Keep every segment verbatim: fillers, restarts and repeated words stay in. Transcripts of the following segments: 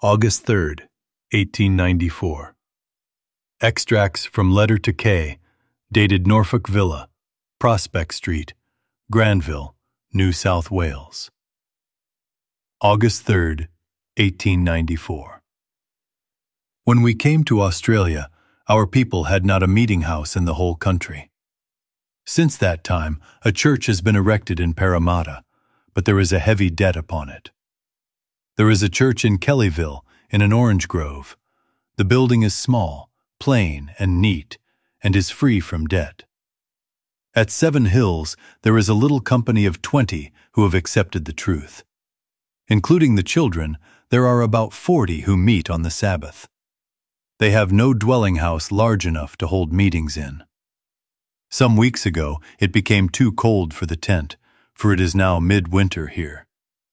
August third, eighteen ninety-four. Extracts from Letter to Kay, dated Norfolk Villa, Prospect Street, Granville, New South Wales. August third, eighteen ninety-four. When we came to Australia, our people had not a meeting house in the whole country. Since that time, a church has been erected in Parramatta, but there is a heavy debt upon it. There is a church in Kellyville, in an orange grove. The building is small, plain, and neat, and is free from debt. At Seven Hills, there is a little company of twenty who have accepted the truth. Including the children, there are about forty who meet on the Sabbath. They have no dwelling house large enough to hold meetings in. Some weeks ago, it became too cold for the tent, for it is now midwinter here.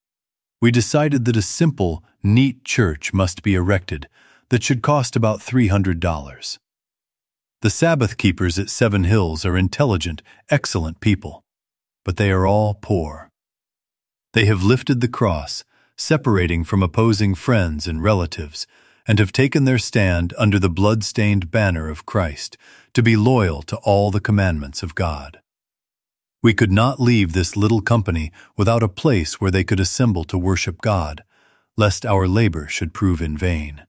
We decided that a simple, neat church must be erected that should cost about three hundred dollars. The Sabbath keepers at Seven Hills are intelligent, excellent people, but they are all poor. They have lifted the cross, separating from opposing friends and relatives, and have taken their stand under the blood-stained banner of Christ to be loyal to all the commandments of God. We could not leave this little company without a place where they could assemble to worship God, lest our labor should prove in vain.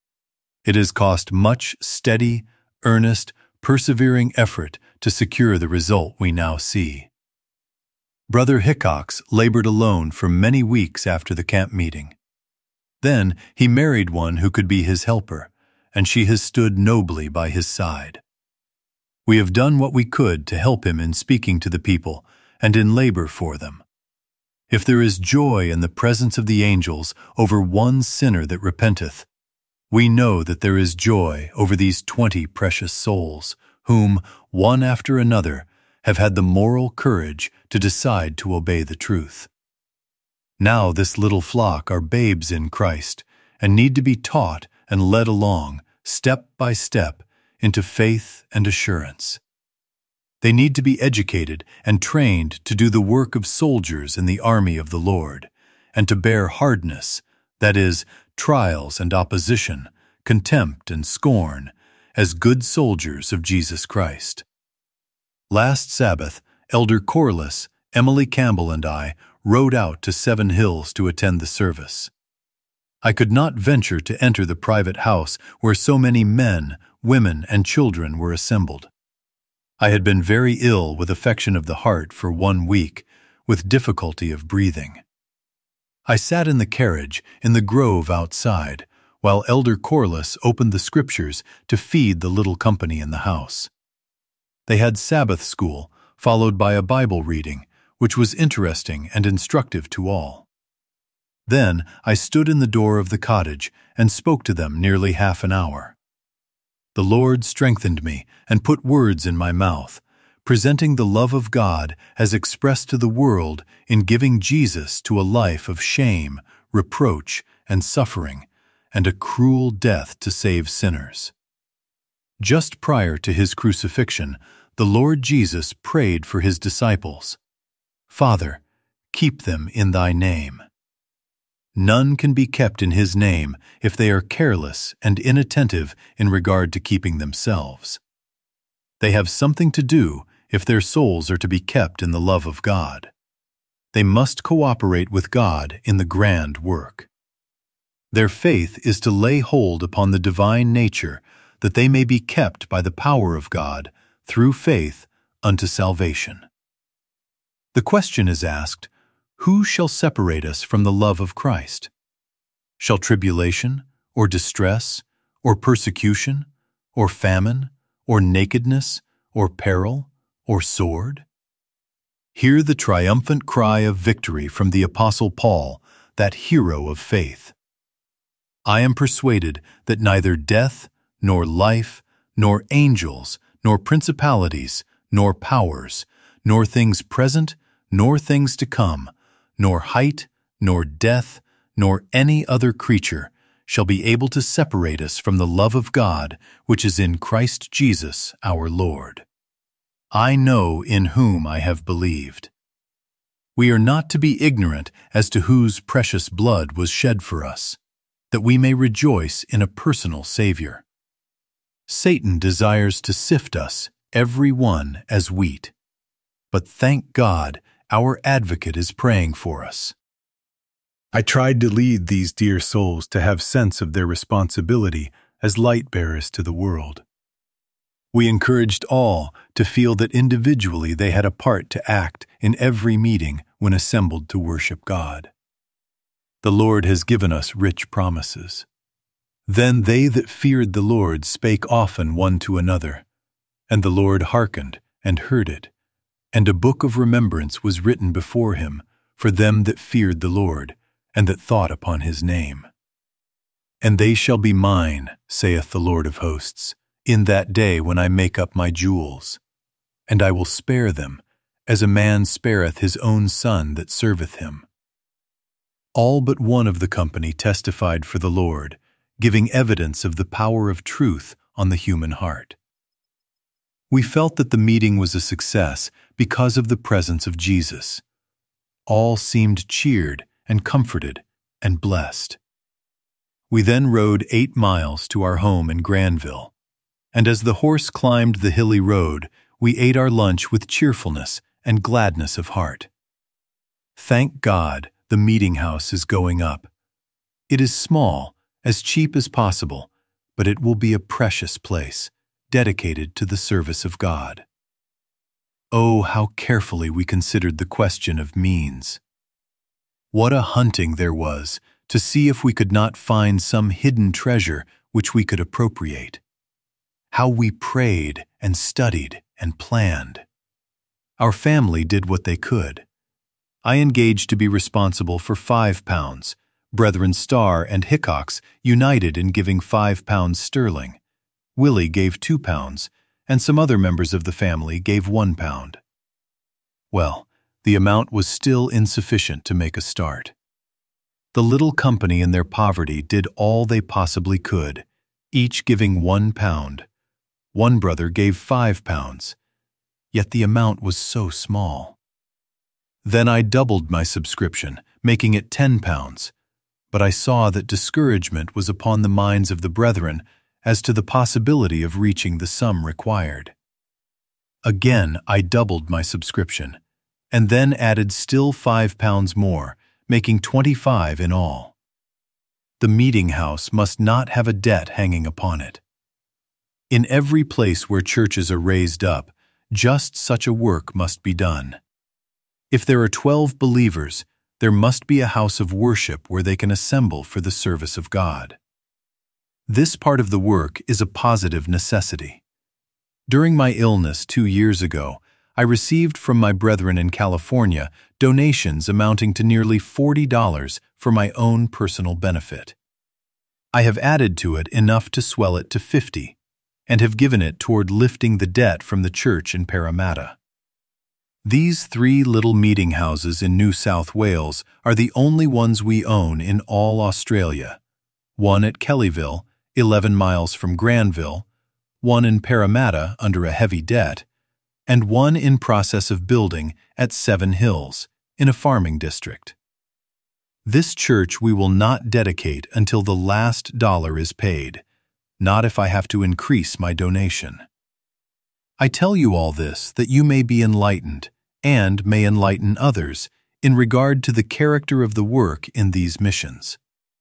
It has cost much steady, earnest, persevering effort to secure the result we now see. Brother Hickox labored alone for many weeks after the camp meeting. Then he married one who could be his helper, and she has stood nobly by his side. We have done what we could to help him in speaking to the people and in labor for them. If there is joy in the presence of the angels over one sinner that repenteth, we know that there is joy over these twenty precious souls, whom, one after another, have had the moral courage to decide to obey the truth. Now this little flock are babes in Christ and need to be taught and led along, step by step, into faith and assurance. They need to be educated and trained to do the work of soldiers in the army of the Lord, and to bear hardness, that is, trials and opposition, contempt and scorn, as good soldiers of Jesus Christ. Last Sabbath, Elder Corliss, Emily Campbell, and I rode out to Seven Hills to attend the service. I could not venture to enter the private house where so many men, women, and children were assembled. I had been very ill with affection of the heart for one week, with difficulty of breathing. I sat in the carriage in the grove outside, while Elder Corliss opened the Scriptures to feed the little company in the house. They had Sabbath school, followed by a Bible reading, which was interesting and instructive to all. Then I stood in the door of the cottage and spoke to them nearly half an hour. The Lord strengthened me and put words in my mouth, presenting the love of God as expressed to the world in giving Jesus to a life of shame, reproach, and suffering, and a cruel death to save sinners. Just prior to his crucifixion, the Lord Jesus prayed for his disciples, "Father, keep them in thy name." None can be kept in his name if they are careless and inattentive in regard to keeping themselves. They have something to do if their souls are to be kept in the love of God. They must cooperate with God in the grand work. Their faith is to lay hold upon the divine nature that they may be kept by the power of God through faith unto salvation. The question is asked, who shall separate us from the love of Christ? Shall tribulation, or distress, or persecution, or famine, or nakedness, or peril, or sword? Hear the triumphant cry of victory from the Apostle Paul, that hero of faith. I am persuaded that neither death, nor life, nor angels, nor principalities, nor powers, nor things present, nor things to come, nor height, nor depth, nor any other creature shall be able to separate us from the love of God which is in Christ Jesus our Lord. I know in whom I have believed. We are not to be ignorant as to whose precious blood was shed for us. that we may rejoice in a personal Savior. Satan desires to sift us, every one, as wheat. But thank God, our advocate is praying for us. I tried to lead these dear souls to have sense of their responsibility as light bearers to the world. We encouraged all to feel that individually they had a part to act in every meeting when assembled to worship God. The Lord has given us rich promises. Then they that feared the Lord spake often one to another, and the Lord hearkened and heard it, and a book of remembrance was written before him for them that feared the Lord, and that thought upon his name. And they shall be mine, saith the Lord of hosts, in that day when I make up my jewels. And I will spare them, as a man spareth his own son that serveth him. All but one of the company testified for the Lord, giving evidence of the power of truth on the human heart. We felt that the meeting was a success because of the presence of Jesus. All seemed cheered and comforted and blessed. We then rode eight miles to our home in Granville, and as the horse climbed the hilly road, we ate our lunch with cheerfulness and gladness of heart. Thank God, the meeting house is going up. It is small, as cheap as possible, but it will be a precious place, dedicated to the service of God. Oh, how carefully we considered the question of means. What a hunting there was to see if we could not find some hidden treasure which we could appropriate. How we prayed and studied and planned. Our family did what they could. I engaged to be responsible for five pounds. Brethren Starr and Hickox united in giving five pounds sterling. Willie gave two pounds, and some other members of the family gave one pound. Well, the amount was still insufficient to make a start. The little company in their poverty did all they possibly could, each giving one pound. One brother gave five pounds, yet the amount was so small. Then I doubled my subscription, making it ten pounds, but I saw that discouragement was upon the minds of the brethren as to the possibility of reaching the sum required. Again I doubled my subscription, and then added still five pounds more, making twenty-five in all. The meeting house must not have a debt hanging upon it. In every place where churches are raised up, just such a work must be done. If there are twelve believers, there must be a house of worship where they can assemble for the service of God. This part of the work is a positive necessity. During my illness two years ago, I received from my brethren in California donations amounting to nearly forty dollars for my own personal benefit. I have added to it enough to swell it to fifty dollars, and have given it toward lifting the debt from the church in Parramatta. These three little meeting houses in New South Wales are the only ones we own in all Australia. One at Kellyville, eleven miles from Granville, one in Parramatta under a heavy debt, and one in process of building at Seven Hills, in a farming district. This church we will not dedicate until the last dollar is paid, not if I have to increase my donation. I tell you all this that you may be enlightened and may enlighten others in regard to the character of the work in these missions.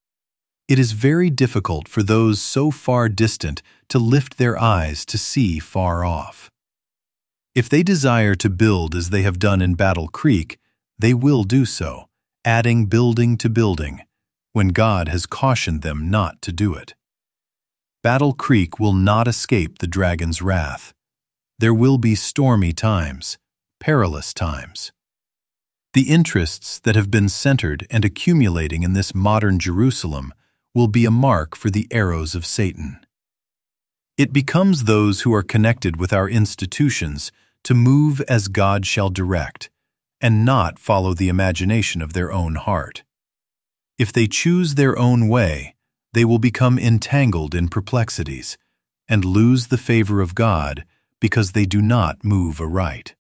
It is very difficult for those so far distant to lift their eyes to see far off. If they desire to build as they have done in Battle Creek, they will do so, adding building to building, when God has cautioned them not to do it. Battle Creek will not escape the dragon's wrath. There will be stormy times, perilous times. The interests that have been centered and accumulating in this modern Jerusalem will be a mark for the arrows of Satan. It becomes those who are connected with our institutions to move as God shall direct, and not follow the imagination of their own heart. If they choose their own way, they will become entangled in perplexities and lose the favor of God because they do not move aright.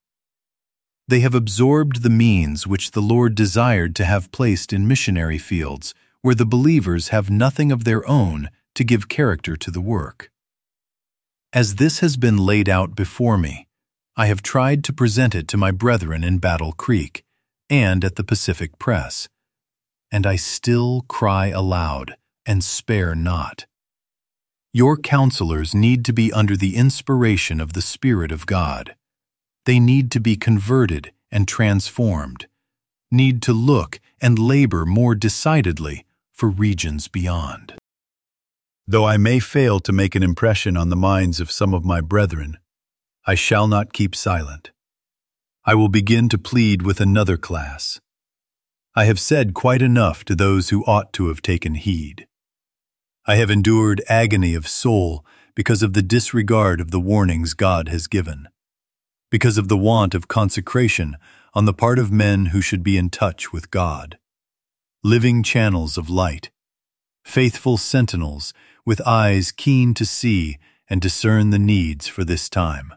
They have absorbed the means which the Lord desired to have placed in missionary fields where the believers have nothing of their own to give character to the work. As this has been laid out before me, I have tried to present it to my brethren in Battle Creek and at the Pacific Press, and I still cry aloud and spare not. Your counselors need to be under the inspiration of the Spirit of God. They need to be converted and transformed, need to look and labor more decidedly for regions beyond. Though I may fail to make an impression on the minds of some of my brethren, I shall not keep silent. I will begin to plead with another class. I have said quite enough to those who ought to have taken heed. I have endured agony of soul because of the disregard of the warnings God has given, because of the want of consecration on the part of men who should be in touch with God, living channels of light, faithful sentinels with eyes keen to see and discern the needs for this time.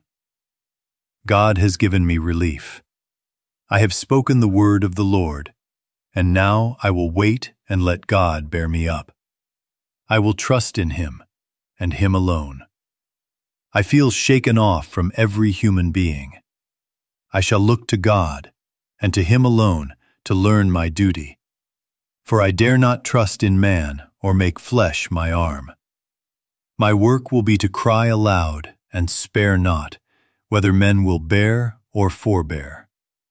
God has given me relief. I have spoken the word of the Lord, and now I will wait and let God bear me up. I will trust in Him, and Him alone. I feel shaken off from every human being. I shall look to God, and to Him alone, to learn my duty. For I dare not trust in man or make flesh my arm. My work will be to cry aloud and spare not, whether men will bear or forbear.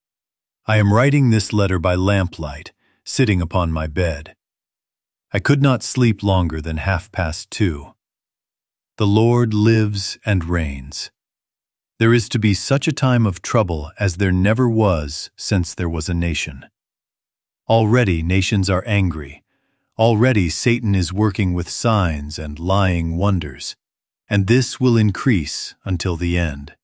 I am writing this letter by lamplight, sitting upon my bed. I could not sleep longer than half past two. The Lord lives and reigns. There is to be such a time of trouble as there never was since there was a nation. Already nations are angry. Already Satan is working with signs and lying wonders, and this will increase until the end.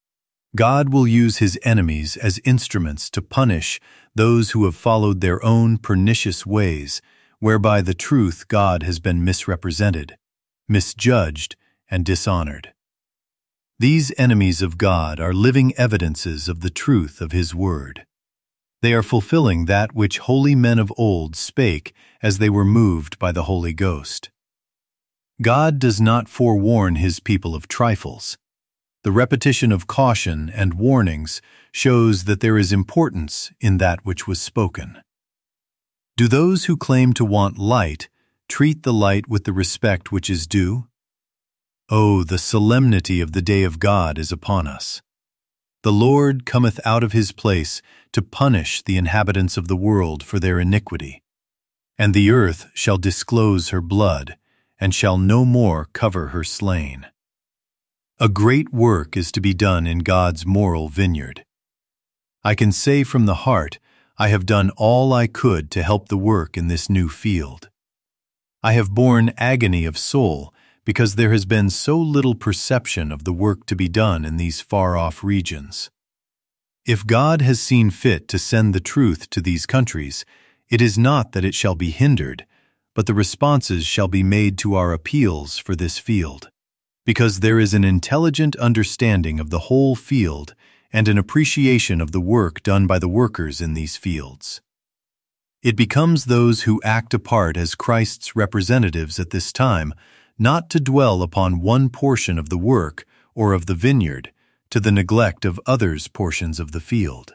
God will use His enemies as instruments to punish those who have followed their own pernicious ways, whereby the truth God has been misrepresented, misjudged, and dishonored. These enemies of God are living evidences of the truth of His word. They are fulfilling that which holy men of old spake as they were moved by the Holy Ghost. God does not forewarn His people of trifles. The repetition of caution and warnings shows that there is importance in that which was spoken. Do those who claim to want light treat the light with the respect which is due? Oh, the solemnity of the day of God is upon us. The Lord cometh out of His place to punish the inhabitants of the world for their iniquity, and the earth shall disclose her blood, and shall no more cover her slain. A great work is to be done in God's moral vineyard. I can say from the heart, I have done all I could to help the work in this new field. I have borne agony of soul because there has been so little perception of the work to be done in these far-off regions. If God has seen fit to send the truth to these countries, it is not that it shall be hindered, but the responses shall be made to our appeals for this field, because there is an intelligent understanding of the whole field and an appreciation of the work done by the workers in these fields. It becomes those who act a part as Christ's representatives at this time not to dwell upon one portion of the work or of the vineyard to the neglect of others' portions of the field.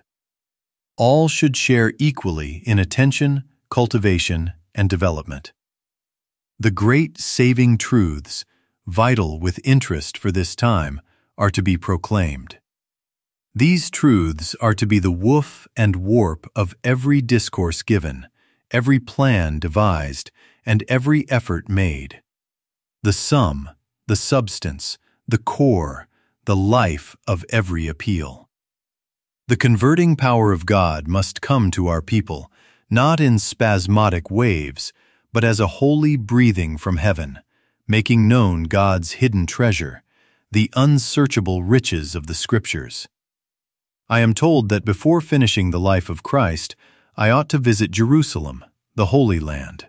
All should share equally in attention, cultivation, and development. The great saving truths, vital with interest for this time, are to be proclaimed. These truths are to be the woof and warp of every discourse given, every plan devised, and every effort made. The sum, the substance, the core, the life of every appeal. The converting power of God must come to our people, not in spasmodic waves, but as a holy breathing from heaven, making known God's hidden treasure, the unsearchable riches of the Scriptures. I am told that before finishing the life of Christ, I ought to visit Jerusalem, the Holy Land.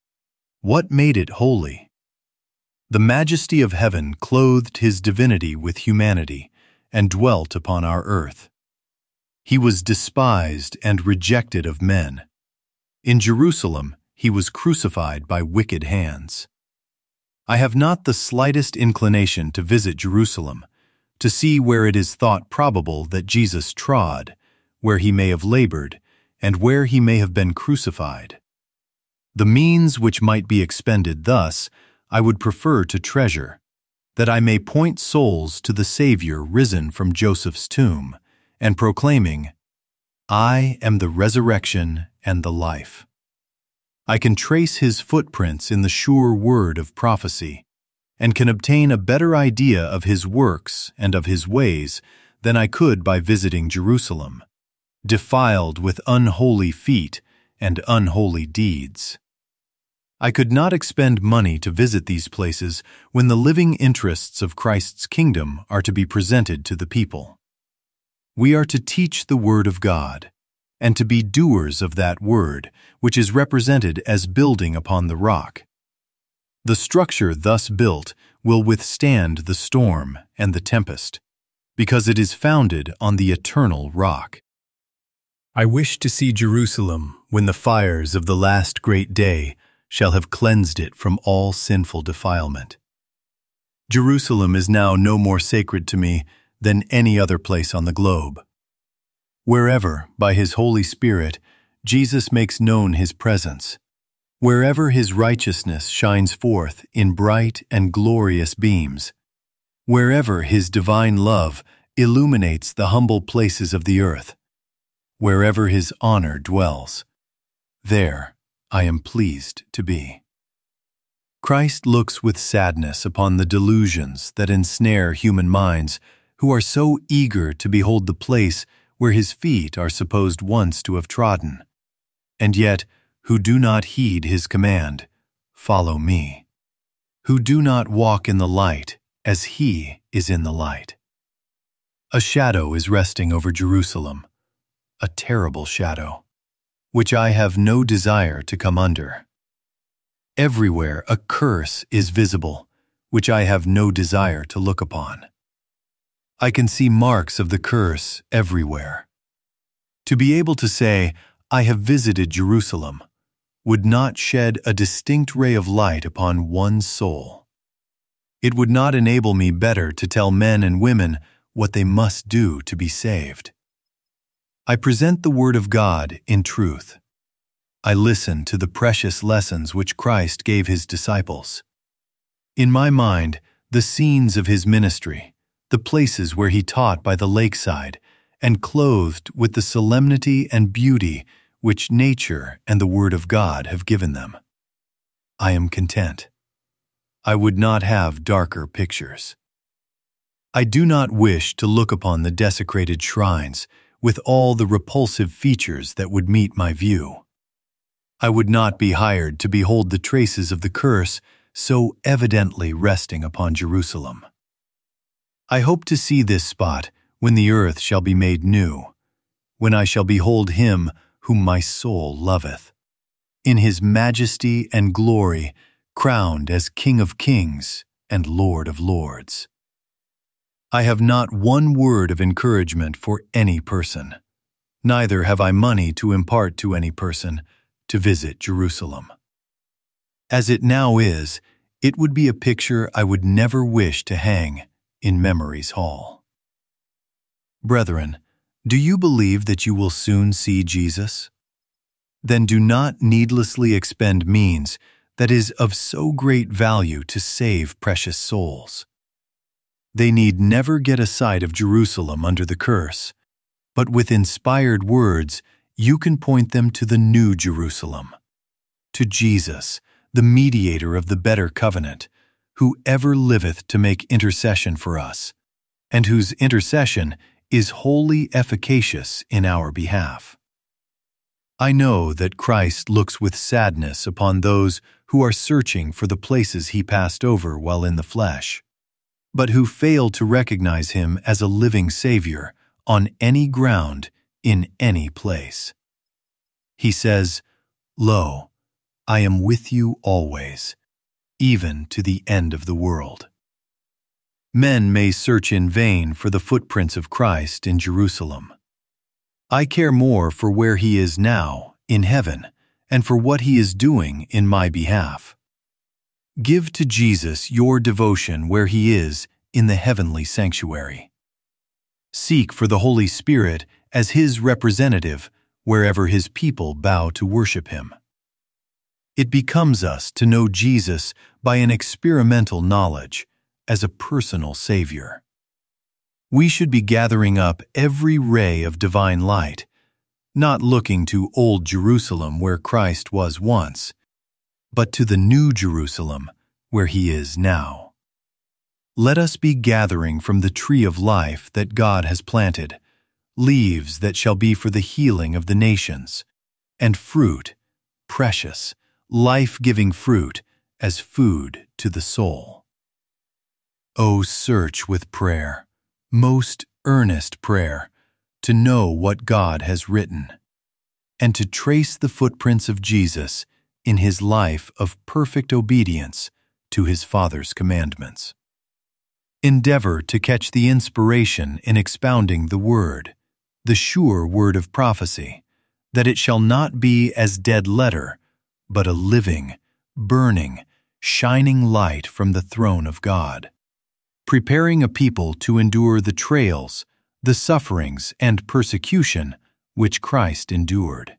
What made it holy? The majesty of heaven clothed His divinity with humanity and dwelt upon our earth. He was despised and rejected of men. In Jerusalem, he was crucified by wicked hands. I have not the slightest inclination to visit Jerusalem, to see where it is thought probable that Jesus trod, where he may have labored, and where he may have been crucified. The means which might be expended thus I would prefer to treasure, that I may point souls to the Savior risen from Joseph's tomb, and proclaiming, "I am the resurrection and the life." I can trace his footprints in the sure word of prophecy, and can obtain a better idea of his works and of his ways than I could by visiting Jerusalem, defiled with unholy feet and unholy deeds. I could not expend money to visit these places when the living interests of Christ's kingdom are to be presented to the people. We are to teach the word of God, and to be doers of that word, which is represented as building upon the rock. The structure thus built will withstand the storm and the tempest, because it is founded on the eternal rock. I wish to see Jerusalem when the fires of the last great day shall have cleansed it from all sinful defilement. Jerusalem is now no more sacred to me than any other place on the globe. Wherever, by his Holy Spirit, Jesus makes known his presence, wherever his righteousness shines forth in bright and glorious beams, wherever his divine love illuminates the humble places of the earth, wherever his honor dwells, there I am pleased to be. Christ looks with sadness upon the delusions that ensnare human minds who are so eager to behold the place where his feet are supposed once to have trodden, and yet who do not heed his command, "Follow me," who do not walk in the light as he is in the light. A shadow is resting over Jerusalem, a terrible shadow, which I have no desire to come under. Everywhere a curse is visible, which I have no desire to look upon. I can see marks of the curse everywhere. To be able to say, "I have visited Jerusalem," would not shed a distinct ray of light upon one soul. It would not enable me better to tell men and women what they must do to be saved. I present the Word of God in truth. I listen to the precious lessons which Christ gave his disciples. In my mind, the scenes of his ministry, the places where he taught by the lakeside, and clothed with the solemnity and beauty which nature and the Word of God have given them. I am content. I would not have darker pictures. I do not wish to look upon the desecrated shrines with all the repulsive features that would meet my view. I would not be hired to behold the traces of the curse so evidently resting upon Jerusalem. I hope to see this spot when the earth shall be made new, when I shall behold him whom my soul loveth, in his majesty and glory, crowned as King of kings and Lord of lords. I have not one word of encouragement for any person, neither have I money to impart to any person to visit Jerusalem. As it now is, it would be a picture I would never wish to hang in Memory's Hall. Brethren, do you believe that you will soon see Jesus? Then do not needlessly expend means that is of so great value to save precious souls. They need never get a sight of Jerusalem under the curse, but with inspired words you can point them to the new Jerusalem, to Jesus, the mediator of the better covenant, who ever liveth to make intercession for us, and whose intercession is wholly efficacious in our behalf. I know that Christ looks with sadness upon those who are searching for the places he passed over while in the flesh, but who fail to recognize him as a living Savior on any ground in any place. He says, "Lo, I am with you always, even to the end of the world." Men may search in vain for the footprints of Christ in Jerusalem. I care more for where he is now, in heaven, and for what He is doing in my behalf. Give to Jesus your devotion where He is in the heavenly sanctuary. Seek for the Holy Spirit as His representative wherever His people bow to worship Him. It becomes us to know Jesus by an experimental knowledge as a personal Savior. We should be gathering up every ray of divine light, not looking to old Jerusalem where Christ was once, but to the new Jerusalem where He is now. Let us be gathering from the tree of life that God has planted, leaves that shall be for the healing of the nations, and fruit, precious, life-giving fruit, as food to the soul. O search with prayer, most earnest prayer, to know what God has written, and to trace the footprints of Jesus in His life of perfect obedience to His Father's commandments. Endeavor to catch the inspiration in expounding the Word, the sure word of prophecy, that it shall not be as dead letter, but a living, burning, shining light from the throne of God, preparing a people to endure the trials, the sufferings, and persecution which Christ endured.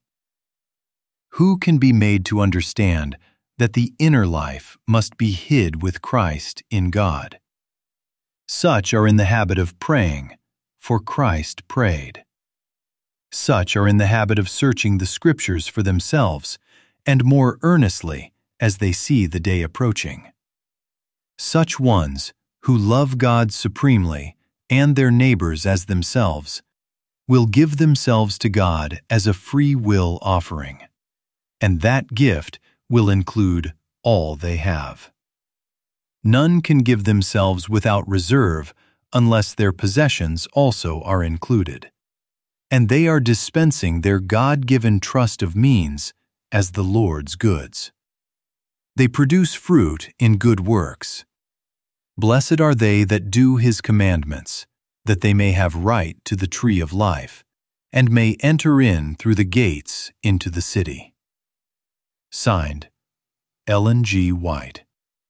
Who can be made to understand that the inner life must be hid with Christ in God? Such are in the habit of praying, for Christ prayed. Such are in the habit of searching the Scriptures for themselves, and more earnestly as they see the day approaching. Such ones, who love God supremely and their neighbors as themselves, will give themselves to God as a free will offering, and that gift will include all they have. None can give themselves without reserve unless their possessions also are included, and they are dispensing their God-given trust of means as the Lord's goods. They produce fruit in good works. Blessed are they that do His commandments, that they may have right to the tree of life, and may enter in through the gates into the city. Signed, Ellen G. White.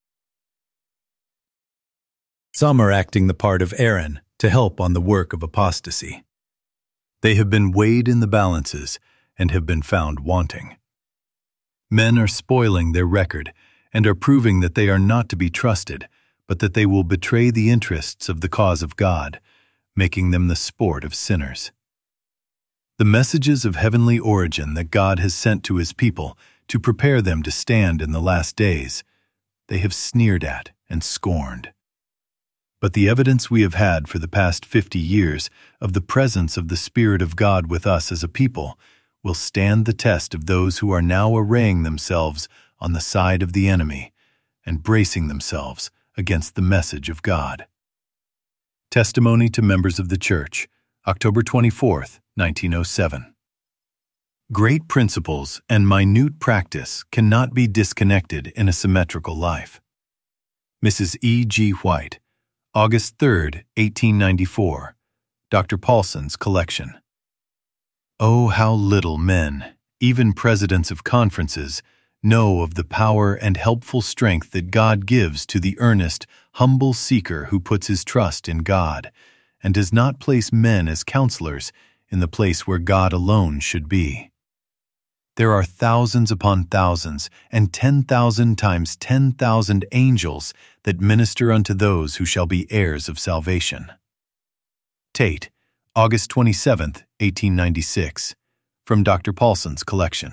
Some are acting the part of Aaron to help on the work of apostasy. They have been weighed in the balances and have been found wanting. Men are spoiling their record and are proving that they are not to be trusted, but that they will betray the interests of the cause of God, making them the sport of sinners. The messages of heavenly origin that God has sent to His people to prepare them to stand in the last days, they have sneered at and scorned. But the evidence we have had for the past fifty years of the presence of the Spirit of God with us as a people will stand the test of those who are now arraying themselves on the side of the enemy and bracing themselves against the message of God. Testimony to Members of the Church, October twenty-fourth, nineteen oh seven. Great principles and minute practice cannot be disconnected in a symmetrical life. Missus E. G. White, August third, eighteen ninety-four. Doctor Paulson's Collection. Oh, how little men, even presidents of conferences, know of the power and helpful strength that God gives to the earnest, humble seeker who puts his trust in God and does not place men as counselors in the place where God alone should be. There are thousands upon thousands and ten thousand times ten thousand angels that minister unto those who shall be heirs of salvation. Tate, August twenty-seventh, eighteen ninety-six, from Doctor Paulson's Collection.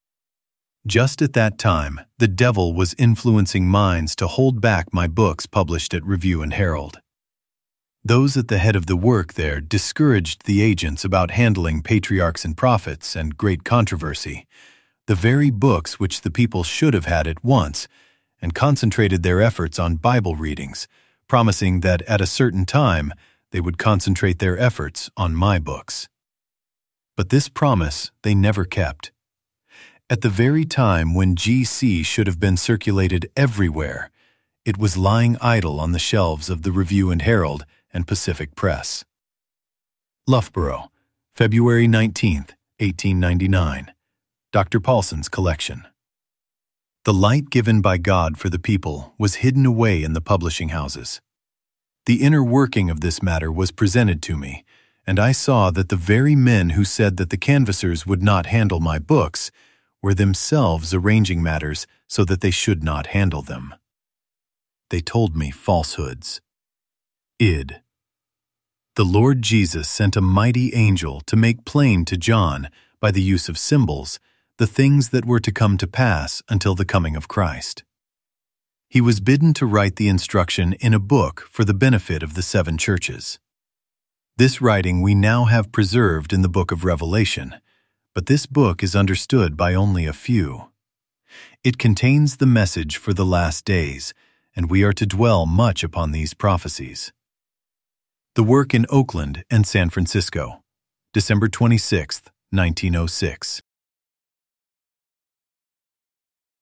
Just at that time, the devil was influencing minds to hold back my books published at Review and Herald. Those at the head of the work there discouraged the agents about handling patriarchs and prophets and great controversy, the very books which the people should have had at once, and concentrated their efforts on Bible readings, promising that at a certain time they would concentrate their efforts on my books. But this promise they never kept. At the very time when G C should have been circulated everywhere, it was lying idle on the shelves of the Review and Herald and Pacific Press. Loughborough, February nineteenth, eighteen ninety-nine. Doctor Paulson's collection. The light given by God for the people was hidden away in the publishing houses. The inner working of this matter was presented to me, and I saw that the very men who said that the canvassers would not handle my books were themselves arranging matters so that they should not handle them. They told me falsehoods. Id. The Lord Jesus sent a mighty angel to make plain to John, by the use of symbols, the things that were to come to pass until the coming of Christ. He was bidden to write the instruction in a book for the benefit of the seven churches. This writing we now have preserved in the book of Revelation, but this book is understood by only a few. It contains the message for the last days, and we are to dwell much upon these prophecies. The work in Oakland and San Francisco, December twenty-sixth, nineteen oh six.